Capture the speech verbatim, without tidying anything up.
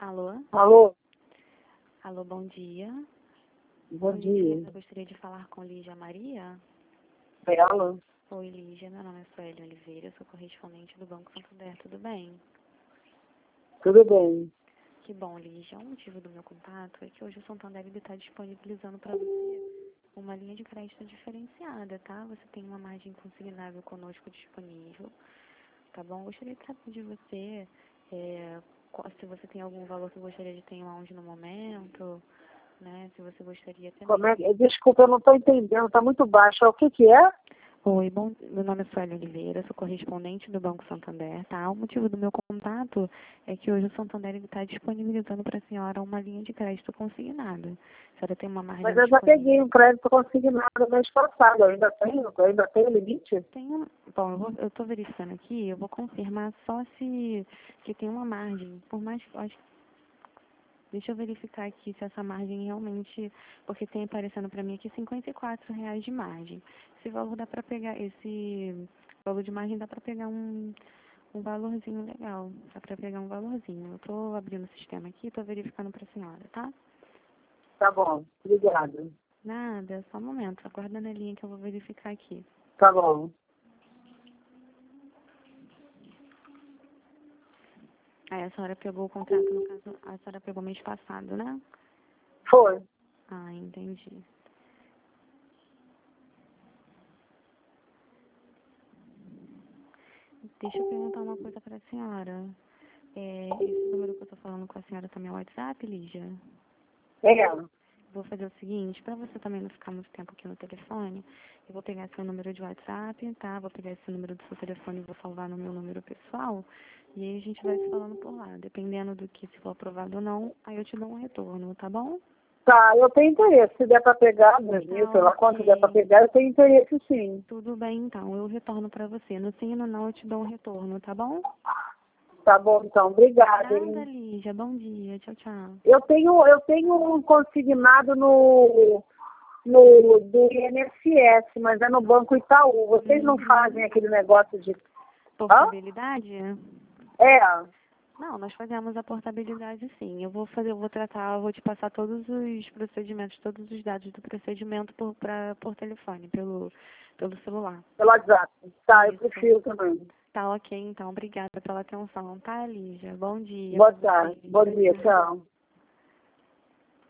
Alô? Alô? Alô, bom dia. Bom Oi, dia. Eu gostaria de falar com Lígia Maria. Ela? Oi, Lígia. Meu nome é Sueli Oliveira, eu sou correspondente do Banco Santander. Tudo bem? Tudo bem. Que bom, Lígia. O motivo do meu contato é que hoje o Santander está disponibilizando para você uma linha de crédito diferenciada, tá? Você tem uma margem consignável conosco disponível, tá bom? Gostaria de saber de você é, qual- se você tem algum valor que gostaria de ter em lounge no momento, né? Se você gostaria até Como é mesmo. que... Desculpa, eu não estou entendendo, está muito baixo. O que que é? Oi, bom, meu nome é Sueli Oliveira, sou correspondente do Banco Santander, tá? O motivo do meu contato é que hoje o Santander está disponibilizando para a senhora uma linha de crédito consignada. A senhora tem uma margem Mas eu já disponível. peguei um crédito consignado mês passado. Eu ainda tenho? Eu ainda tenho limite? Tem um, bom, eu vou- eu estou verificando aqui, eu vou confirmar só se que tem uma margem, por mais que acho. Deixa eu verificar aqui se essa margem realmente, porque tem aparecendo para mim aqui cinquenta e quatro reais de margem. Esse valor dá para pegar, esse valor de margem dá para pegar um, um valorzinho legal. Dá para pegar um valorzinho. Eu estou abrindo o sistema aqui, estou verificando para a senhora, tá? Tá bom. Obrigada. Nada, só um momento. Aguarda na linha que eu vou verificar aqui. Tá bom. Aí a senhora pegou o contrato, no caso, a senhora pegou mês passado, né? Foi. Ah, entendi. Deixa eu perguntar uma coisa para a senhora. É, esse número que eu tô falando com a senhora também é o WhatsApp, Lígia? É. Vou fazer o seguinte, para você também não ficar muito tempo aqui no telefone, eu vou pegar seu número de WhatsApp, tá? Vou pegar esse número do seu telefone e vou salvar no meu número pessoal. E aí a gente vai se falando por lá. Dependendo do que se for aprovado ou não, aí eu te dou um retorno, tá bom? Tá, eu tenho interesse. Se der para pegar, dois mil, Tá sei lá quanto der para ok. pegar, eu tenho interesse sim. Tudo bem, então. Eu retorno para você. No sim e no não eu te dou um retorno, tá bom? Tá bom, então. Obrigada, Nada, hein? Lígia. Bom dia. Tchau, tchau. Eu tenho, eu tenho um consignado no, no do I N S S, mas é no Banco Itaú. Vocês não Uhum. fazem aquele negócio de... Hã? Portabilidade? É. Não, nós fazemos a portabilidade sim. Eu vou fazer, eu vou tratar, eu vou te passar todos os procedimentos, todos os dados do procedimento por, pra, por telefone, pelo, pelo celular. Pelo WhatsApp. Tá, eu Isso. prefiro também. Tá ok, então. Obrigada pela atenção, tá, Lígia? Bom dia Boa pra tarde. você. Bom dia, tchau.